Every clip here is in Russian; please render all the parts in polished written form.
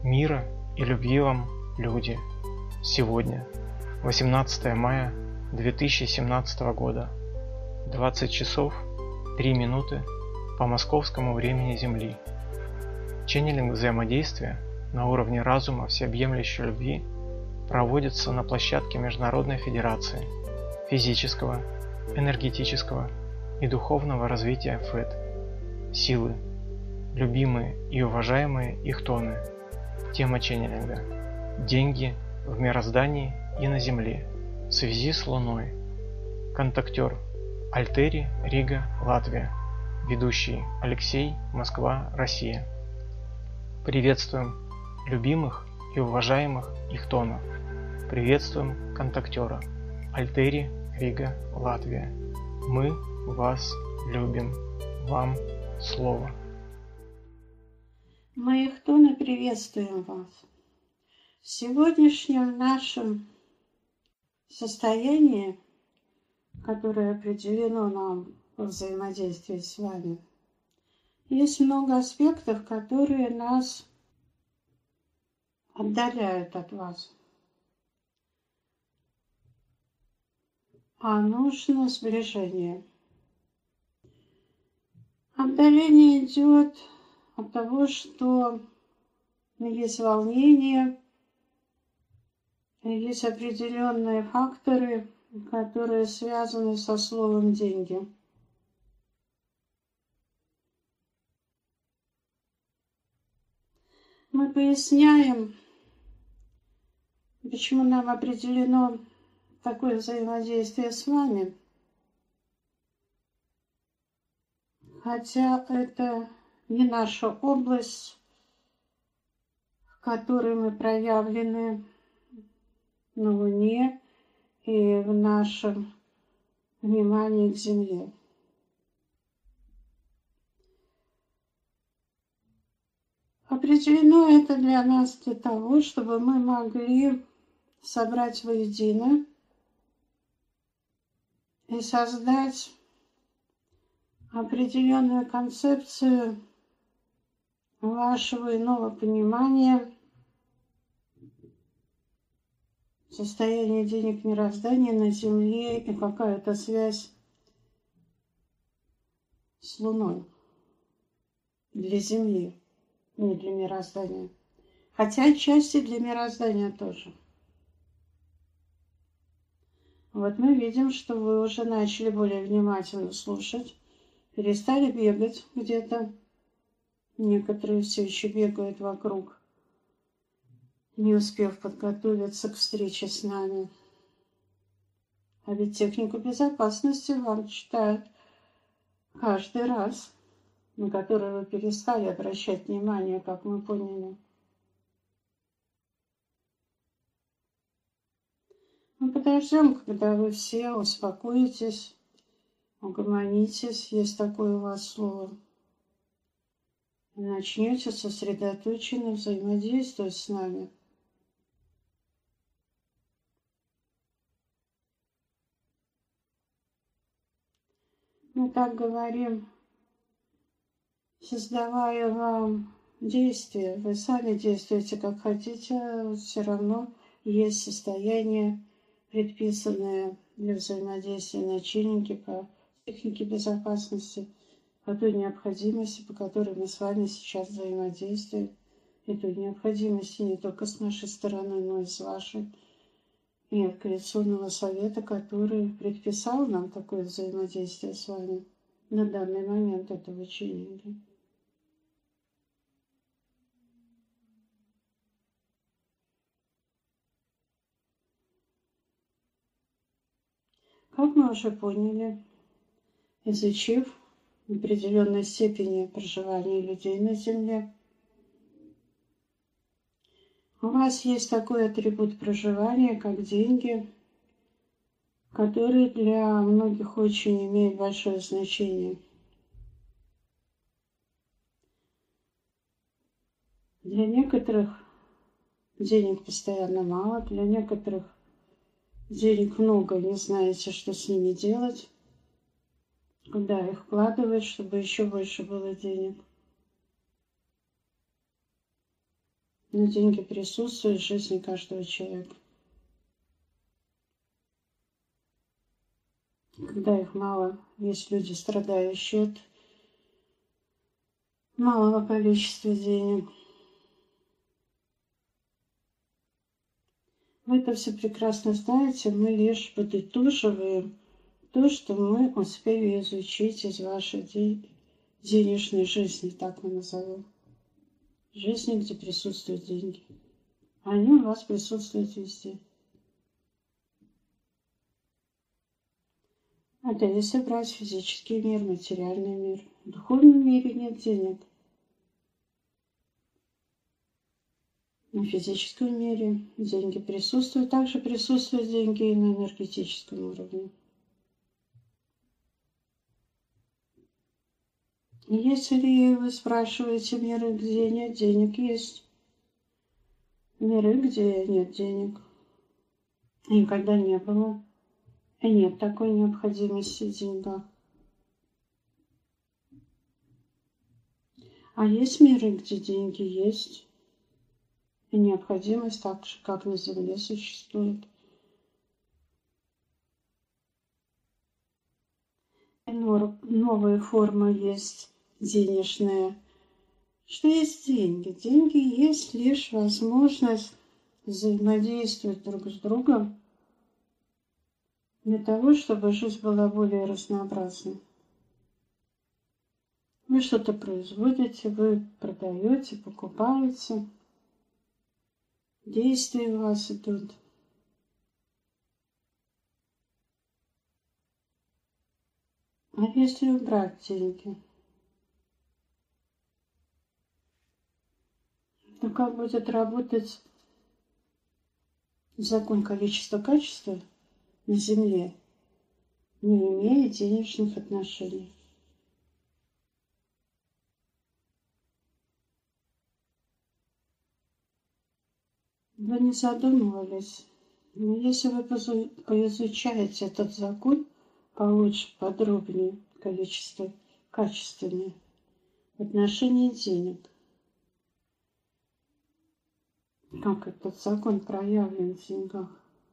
Мира и любви вам, люди! Сегодня, 18 мая 2017 года, 20 часов 3 минуты по московскому времени Земли. Ченнелинг взаимодействия на уровне разума всеобъемлющей любви проводится на площадке Международной Федерации физического, энергетического и духовного развития ФЭД. Силы. Любимые и уважаемые ихтоны. Тема ченнелинга. Деньги в мироздании и на Земле в связи с Луной. Контактер. Альтери, Рига, Латвия. Ведущий Алексей, Москва, Россия. Приветствуем любимых и уважаемых ихтонов. Приветствуем контактера. Альтери, Рига, Латвия. Мы вас любим. Вам слово. Мы, ихтоны, приветствуем вас. В сегодняшнем нашем состоянии, которое определено нам во взаимодействии с вами, есть много аспектов, которые нас отдаляют от вас. А нужно сближение. Отдаление идет от того, что есть волнение, есть определенные факторы, которые связаны со словом «деньги». Мы поясняем, почему нам определено такое взаимодействие с вами, хотя это не наша область, в которой мы проявлены на Луне и в нашем внимании к Земле. Определено это для нас для того, чтобы мы могли собрать воедино и создать определенную концепцию вашего иного понимания состояния денег мироздания на Земле и какая-то связь с Луной для Земли, не для мироздания. Хотя отчасти для мироздания тоже. Вот мы видим, что вы уже начали более внимательно слушать, перестали бегать где-то. Некоторые все еще бегают вокруг, не успев подготовиться к встрече с нами. А ведь технику безопасности вам читают каждый раз, на который вы перестали обращать внимание, как мы поняли. Мы подождем, когда вы все успокоитесь, угомонитесь, есть такое у вас слово, и начнете сосредоточенно взаимодействовать с нами. Мы так говорим, создавая вам действия, вы сами действуете как хотите, все равно есть состояние, предписанное для взаимодействия начальники по технике безопасности, по той необходимости, по которой мы с вами сейчас взаимодействуем, и той необходимости не только с нашей стороны, но и с вашей, и от Коалиционного совета, который предписал нам такое взаимодействие с вами на данный момент этого ченнинга. Как мы уже поняли, изучив в определенной степени проживания людей на Земле, у вас есть такой атрибут проживания, как деньги, который для многих очень имеет большое значение. Для некоторых денег постоянно мало, для некоторых денег много, не знаете, что с ними делать, куда их вкладывать, чтобы еще больше было денег. но деньги присутствуют в жизни каждого человека. Когда их мало, есть люди, страдающие от малого количества денег. Вы это все прекрасно знаете, мы лишь подытоживаем то, что мы успели изучить из вашей денежной жизни, так мы назовем. Жизни, где присутствуют деньги. Они у вас присутствуют везде. Это если брать физический мир, материальный мир. В духовном мире нет денег. На физическом мире деньги присутствуют. Также присутствуют деньги и на энергетическом уровне. Если вы спрашиваете миры, где нет денег, есть миры, где нет денег. Никогда не было. И нет такой необходимости в деньгах. А есть миры, где деньги есть. И необходимость так же, как на Земле, существует. И новая форма есть денежная. Что есть деньги? Деньги есть лишь возможность взаимодействовать друг с другом для того, чтобы жизнь была более разнообразной. Вы что-то производите, вы продаете, покупаете. Действия у вас идут. А если убрать деньги, то как будет работать закон количества-качества на Земле, не имея денежных отношений? Вы не задумывались, но если вы поизучаете этот закон получше, подробнее, количество качественное в отношении денег, как этот закон проявлен в деньгах.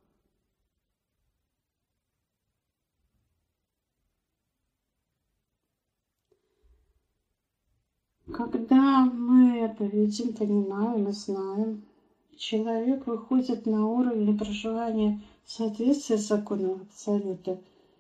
Когда мы это видим, понимаем и знаем, человек выходит на уровень проживания в соответствии с законом Абсолюта,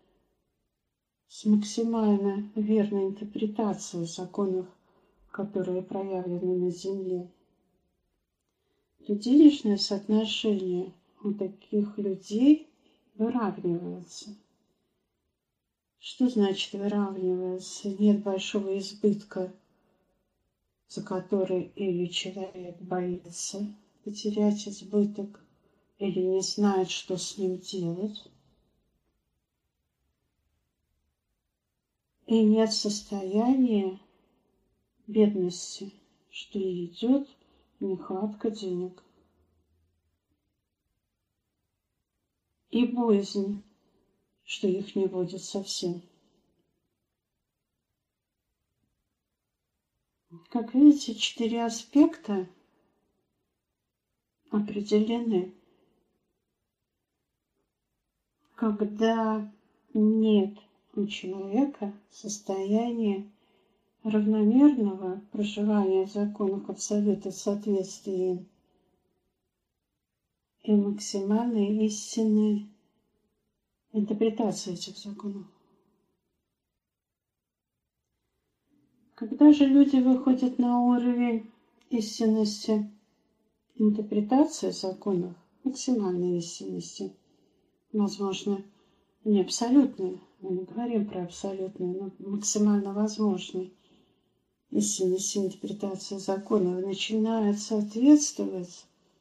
с максимально верной интерпретацией законов, которые проявлены на Земле. То денежное соотношение у таких людей выравнивается. Что значит выравнивается? Нет большого избытка, за который или человек боится потерять избыток, или не знает, что с ним делать. И нет состояния бедности, что идет нехватка денег. И боязнь, что их не будет совсем. Как видите, 4 аспекта определены. Когда нет у человека состояния равномерного проживания законов Абсолюта в соответствии и максимальной истинной интерпретации этих законов. Когда же люди выходят на уровень истинности интерпретации законов, максимальной истинности, возможно, не абсолютной, мы не говорим про абсолютную, но максимально возможной истинности интерпретации законов, начинают соответствовать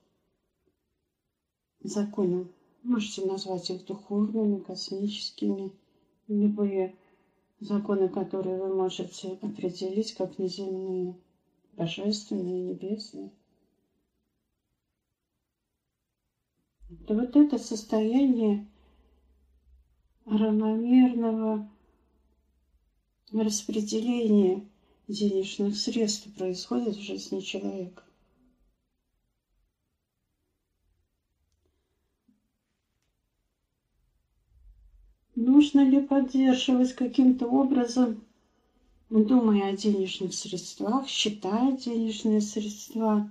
законам. Можете назвать их духовными, космическими, любые законы, которые вы можете определить как неземные, божественные, небесные. То вот это состояние равномерного распределения денежных средств происходит в жизни человека. нужно ли поддерживать каким-то образом, думая о денежных средствах, считая денежные средства,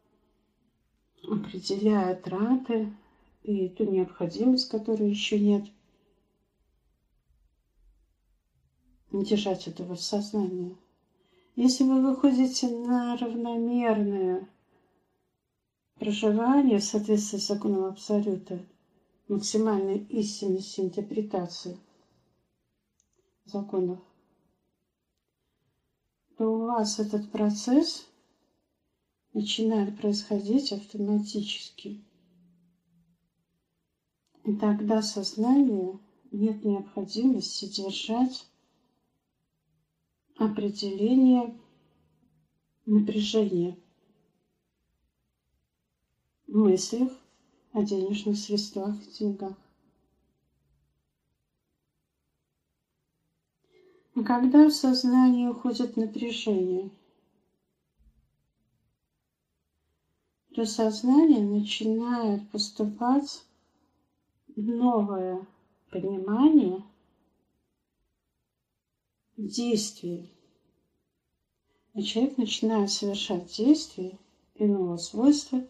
определяя траты и ту необходимость, которой еще нет. Не держать этого в сознании. Если вы выходите на равномерное проживание в соответствии с законом Абсолюта, максимальной истинности интерпретации законов, то у вас этот процесс начинает происходить автоматически. И тогда сознанию нет необходимости держать определение напряжения в мыслях о денежных средствах, деньгах. А когда в сознании уходит напряжение, то сознание начинает поступать в новое понимание действий. И человек начинает совершать действия иного свойства,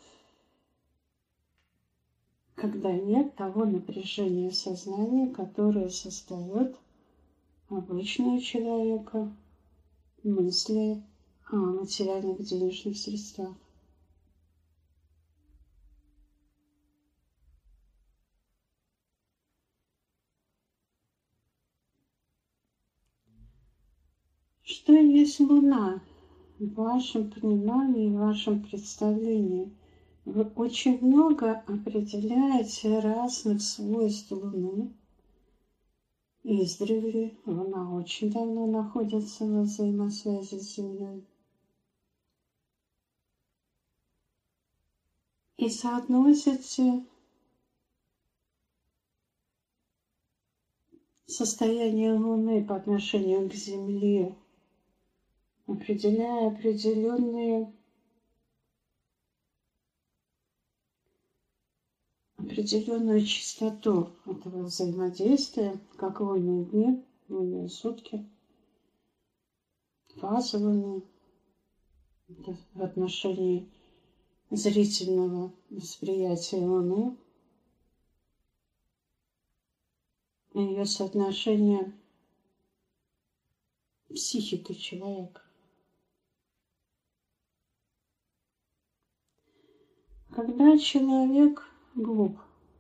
когда нет того напряжения сознания, которое создает обычного человека мысли о материальных денежных средствах. Что есть Луна в вашем понимании, в вашем представлении? Вы очень много определяете разных свойств Луны. Издревле Луна очень давно находится во взаимосвязи с Землей. И соотносите состояние Луны по отношению к Земле, определяя определенную частоту этого взаимодействия, как лунные дни, лунные сутки, фазы Луны в отношении зрительного восприятия Луны, ее соотношение психики человека. Когда человек глуп,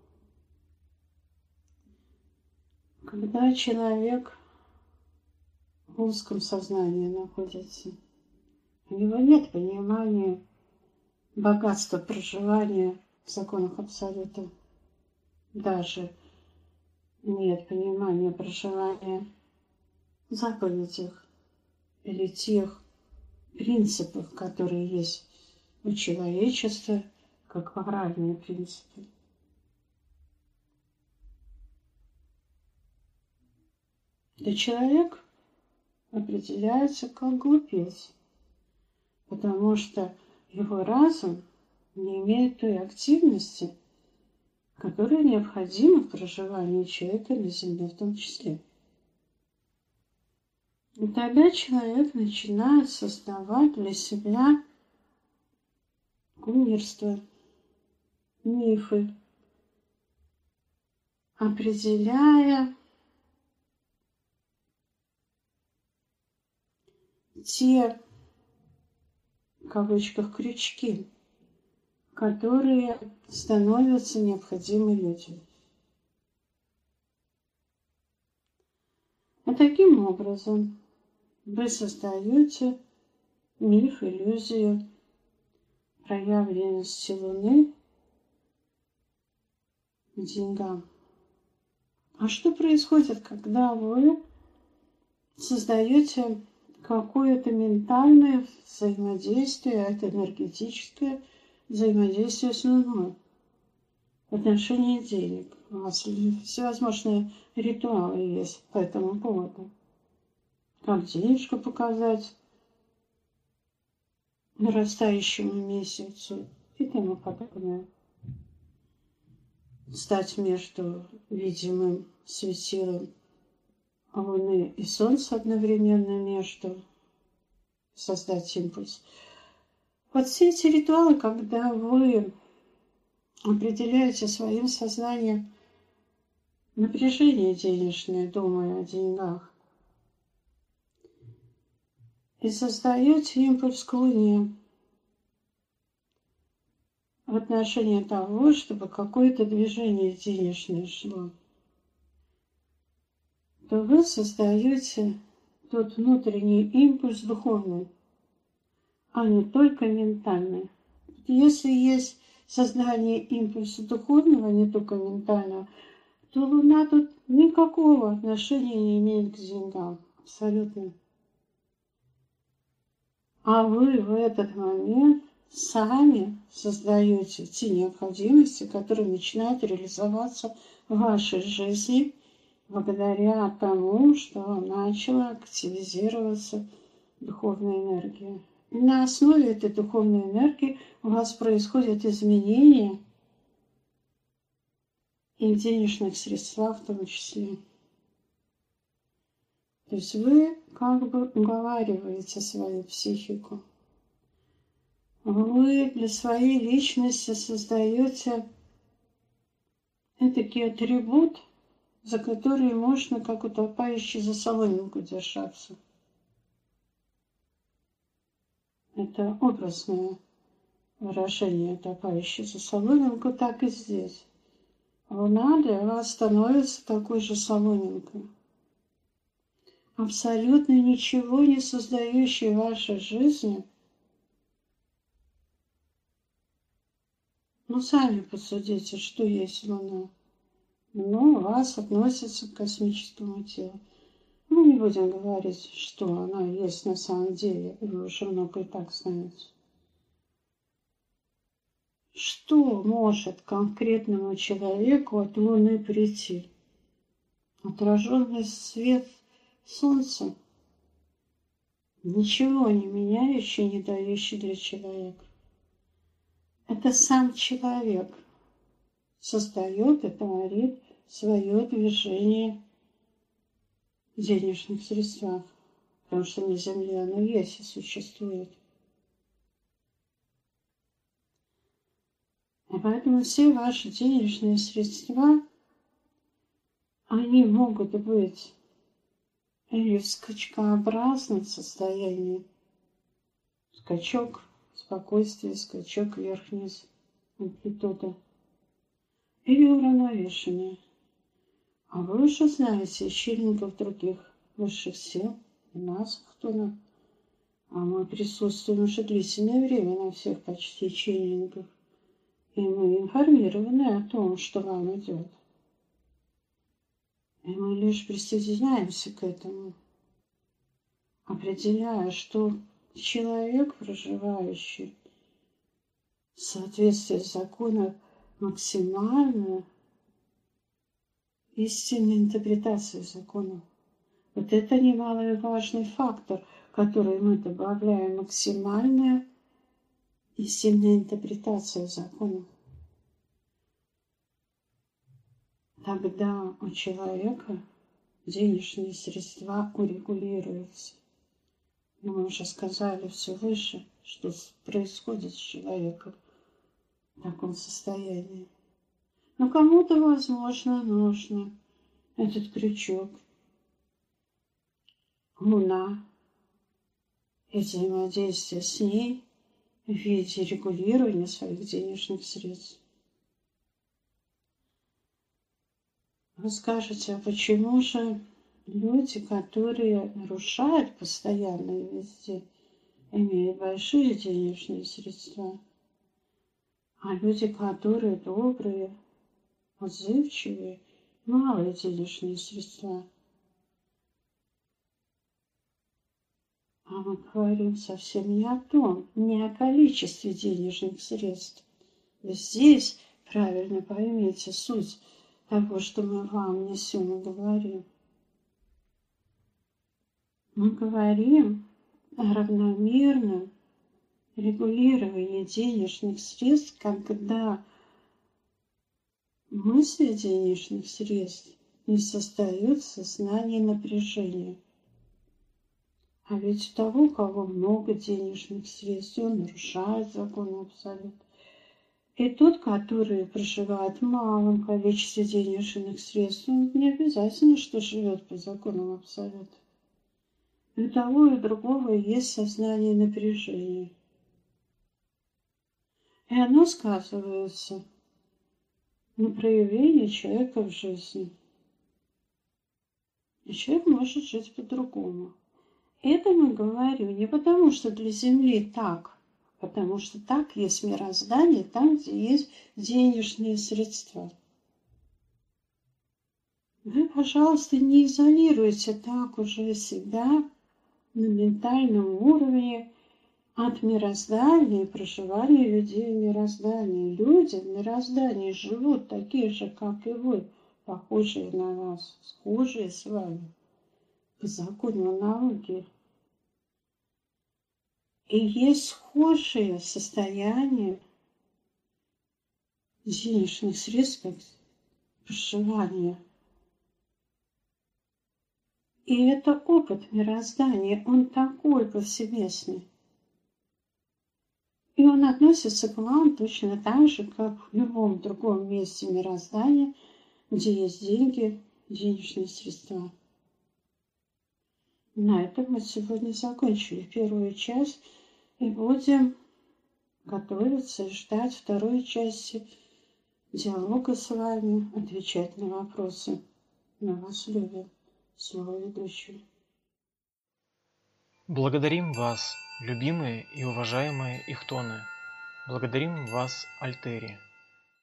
когда человек в узком сознании находится, у него нет понимания богатства проживания в законах Абсолюта, даже нет понимания проживания в заповедях или тех принципах, которые есть у человечества, как моральные принципы. То человек определяется как глупец, потому что его разум не имеет той активности, которая необходима в проживании человека на Земле в том числе. И тогда человек начинает создавать для себя кумирство, мифы, определяя те, в кавычках, крючки, которые становятся необходимы людям. И таким образом вы создаете миф, иллюзию проявленности Луны к деньгам. А что происходит, когда вы создаете какое-то ментальное взаимодействие, это энергетическое взаимодействие с Луной в отношении денег? У вас всевозможные ритуалы есть по этому поводу. Как денежку показать нарастающему месяцу и тому подобное. Стать между видимым светилом Луны и Солнца одновременно между, создать импульс. Вот все эти ритуалы, когда вы определяете своим сознанием напряжение денежное, думая о деньгах, и создаете импульс к Луне в отношении того, чтобы какое-то движение денежное шло, то вы создаете тот внутренний импульс духовный, а не только ментальный. Если есть создание импульса духовного, не только ментального, то Луна тут никакого отношения не имеет к деньгам. Абсолютно. А вы в этот момент сами создаете те необходимости, которые начинают реализоваться в вашей жизни благодаря тому, что начала активизироваться духовная энергия. И на основе этой духовной энергии у вас происходят изменения и в денежных средствах в том числе. То есть вы как бы уговариваете свою психику. Вы для своей личности создаете этакий атрибут, за который можно, как утопающий, за соломинку держаться. Это образное выражение утопающий за соломинку, так и здесь. Луна для вас становится такой же соломинкой. Абсолютно ничего не создающей в вашей жизни. Ну, сами посудите, что есть Луна. Но у вас относится к космическому телу. Мы не будем говорить, что она есть на самом деле, вы уже много и так знаете. Что может конкретному человеку от Луны прийти? Отраженный свет Солнца, ничего не меняющий, не дающий для человека. Это сам человек создает и творит свое движение в денежных средствах, потому что на Земле оно есть и существует. И поэтому все ваши денежные средства, они могут быть или в скачкообразном состоянии, скачок спокойствия, скачок вверх-вниз, амплитуда, или уравновешенные. А вы уже знаете ищельников других высших сил, и нас, кто нам. А мы присутствуем уже длительное время на всех почти ищельниках. И мы информированы о том, что вам идет. И мы лишь присоединяемся к этому, определяя, что человек, проживающий в соответствии с законом максимально истинной интерпретации законов. Вот это немаловажный фактор, который мы добавляем: максимальная истинная интерпретация закона. Тогда у человека денежные средства урегулируются. И мы уже сказали все выше, что происходит с человеком в таком состоянии. Но кому-то, возможно, нужно этот крючок. Луна и взаимодействие с ней в виде регулирования своих денежных средств. Вы скажете, а почему же люди, которые нарушают постоянно и везде, имеют большие денежные средства, а люди, которые добрые, отзывчивые, малые денежные средства? А мы говорим совсем не о том, не о количестве денежных средств. Здесь правильно поймите суть того, что мы вам несем и говорим. Мы говорим о равномерном регулировании денежных средств, когда мысли денежных средств не создают в сознании напряжения. А ведь у того, у кого много денежных средств, он нарушает закон абсолют. И тот, который проживает в малом количестве денежных средств, он не обязательно, что живет по законам абсолюта. И у того, и у другого есть сознание напряжения. И оно сказывается на проявлении человека в жизни. И человек может жить по-другому. Это мы говорим не потому, что для Земли так, потому что так есть мироздание, там, где есть денежные средства. Вы, пожалуйста, не изолируйте так уже себя на ментальном уровне от мироздания и проживания людей в мироздании. Люди в мироздании живут такие же, как и вы, похожие на вас, схожие с вами, по закону аналогии. И есть схожие состояния денежных средств, как проживание. И это опыт мироздания, он такой повсеместный. И он относится к вам точно так же, как в любом другом месте мироздания, где есть деньги, денежные средства. На этом мы сегодня закончили первую часть и будем готовиться и ждать второй части диалога с вами, отвечать на вопросы. Мы вас любим. Слово ведущего. Благодарим вас, любимые и уважаемые Ихтоны. Благодарим вас, Альтери.